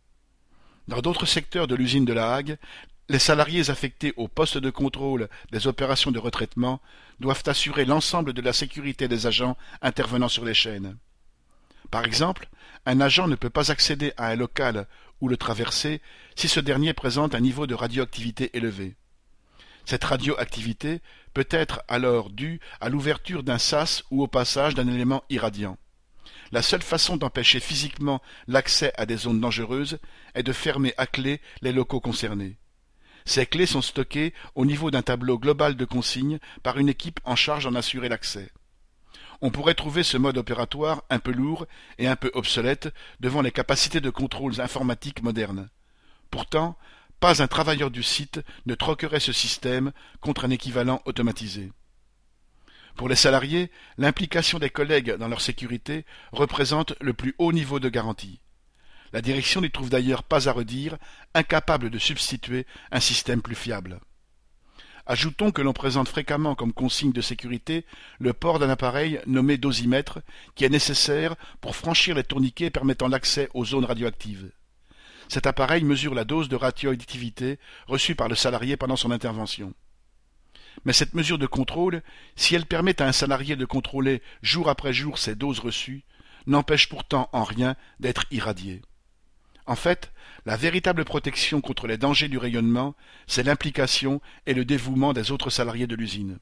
Dans d'autres secteurs de l'usine de La Hague, les salariés affectés au poste de contrôle des opérations de retraitement doivent assurer l'ensemble de la sécurité des agents intervenant sur les chaînes. Par exemple, un agent ne peut pas accéder à un local ou le traverser si ce dernier présente un niveau de radioactivité élevé. Cette radioactivité peut être alors due à l'ouverture d'un sas ou au passage d'un élément irradiant. La seule façon d'empêcher physiquement l'accès à des zones dangereuses est de fermer à clé les locaux concernés. Ces clés sont stockées au niveau d'un tableau global de consignes par une équipe en charge d'en assurer l'accès. On pourrait trouver ce mode opératoire un peu lourd et un peu obsolète devant les capacités de contrôles informatiques modernes. Pourtant, pas un travailleur du site ne troquerait ce système contre un équivalent automatisé. Pour les salariés, l'implication des collègues dans leur sécurité représente le plus haut niveau de garantie. La direction n'y trouve d'ailleurs pas à redire, incapable de substituer un système plus fiable. Ajoutons que l'on présente fréquemment comme consigne de sécurité le port d'un appareil nommé dosimètre qui est nécessaire pour franchir les tourniquets permettant l'accès aux zones radioactives. Cet appareil mesure la dose de radioactivité reçue par le salarié pendant son intervention. Mais cette mesure de contrôle, si elle permet à un salarié de contrôler jour après jour ses doses reçues, n'empêche pourtant en rien d'être irradié. En fait, la véritable protection contre les dangers du rayonnement, c'est l'implication et le dévouement des autres salariés de l'usine.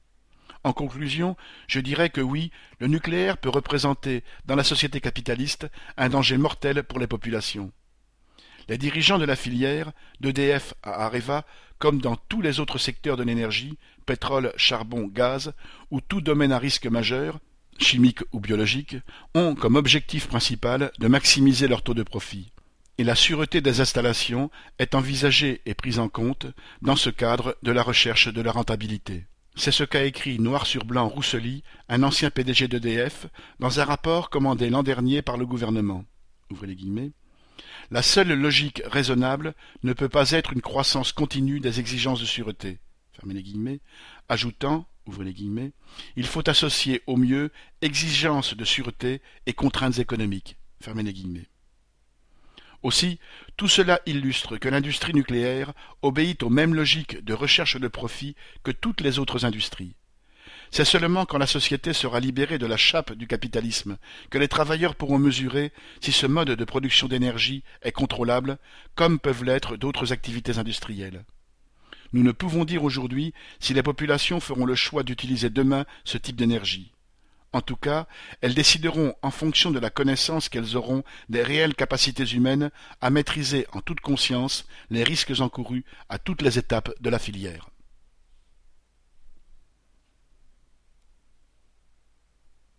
En conclusion, je dirais que oui, le nucléaire peut représenter, dans la société capitaliste, un danger mortel pour les populations. Les dirigeants de la filière, d'EDF à Areva, comme dans tous les autres secteurs de l'énergie, pétrole, charbon, gaz, ou tout domaine à risque majeur, chimique ou biologique, ont comme objectif principal de maximiser leur taux de profit. Et la sûreté des installations est envisagée et prise en compte dans ce cadre de la recherche de la rentabilité. C'est ce qu'a écrit noir sur blanc Roussely, un ancien PDG d'EDF, dans un rapport commandé l'an dernier par le gouvernement. Ouvrez les guillemets. La seule logique raisonnable ne peut pas être une croissance continue des exigences de sûreté. Fermez les guillemets. Ajoutant, ouvrez les guillemets, il faut associer au mieux exigences de sûreté et contraintes économiques. Fermez les guillemets. Aussi, tout cela illustre que l'industrie nucléaire obéit aux mêmes logiques de recherche de profit que toutes les autres industries. C'est seulement quand la société sera libérée de la chape du capitalisme que les travailleurs pourront mesurer si ce mode de production d'énergie est contrôlable, comme peuvent l'être d'autres activités industrielles. Nous ne pouvons dire aujourd'hui si les populations feront le choix d'utiliser demain ce type d'énergie. En tout cas, elles décideront en fonction de la connaissance qu'elles auront des réelles capacités humaines à maîtriser en toute conscience les risques encourus à toutes les étapes de la filière.